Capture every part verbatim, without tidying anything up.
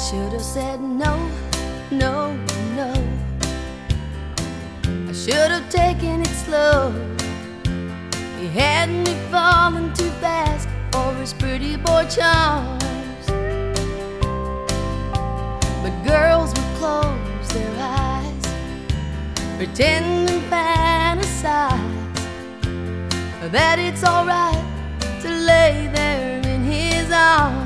should have said no, no, no. I should have taken it slow. He had me falling too fast for his pretty boy charms. But girls would close their eyes, pretend and fantasize that it's alright to lay there in his arms.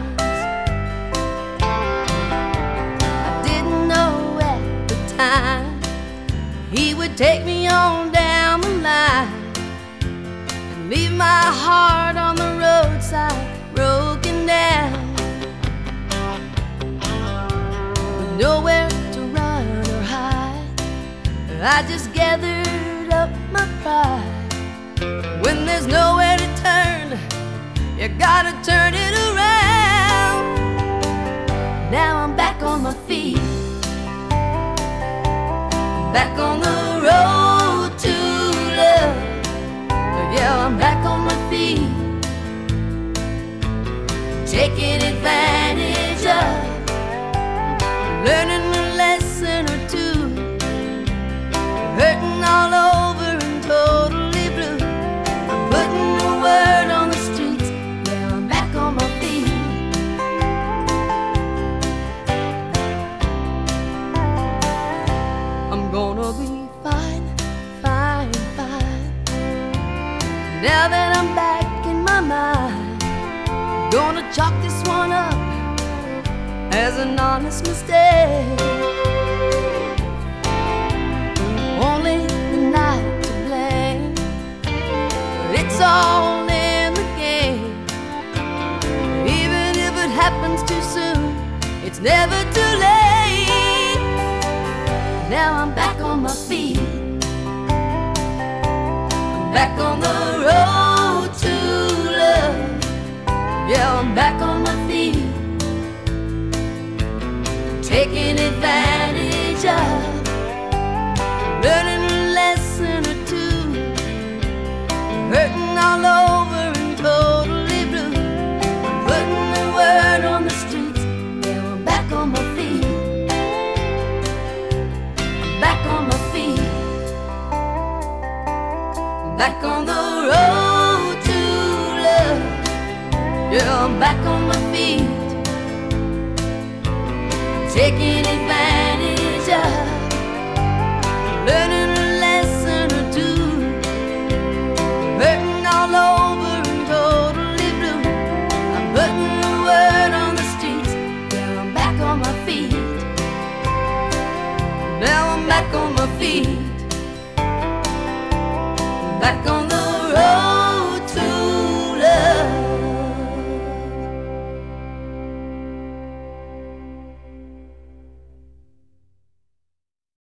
He would take me on down the line and leave my heart on the roadside, broken down, with nowhere to run or hide. I just gathered up my pride. When there's nowhere to turn, you gotta turn it around. Now I'm back on my feet, back on the road to love. Yeah, I'm back on my feet, taking advantage of, learning a lesson or two, hurting all over and totally blue. I'm putting the word on the streets. Yeah, I'm back on my feet. I'm gonna be fine, fine, fine. Now that I'm back in my mind, I'm gonna chalk this one up as an honest mistake. Only the night to blame, but it's all in the game. Even if it happens too soon, it's never too late. Now I'm back on my feet, I'm back on the road to love. Yeah, I'm back on my feet, taking advantage of, learning a lesson or two, hurting all over and totally blue. I'm putting the word on the streets. Yeah, I'm back on my feet, back on my feet, back on the road to love. Yeah, I'm back on my feet, taking it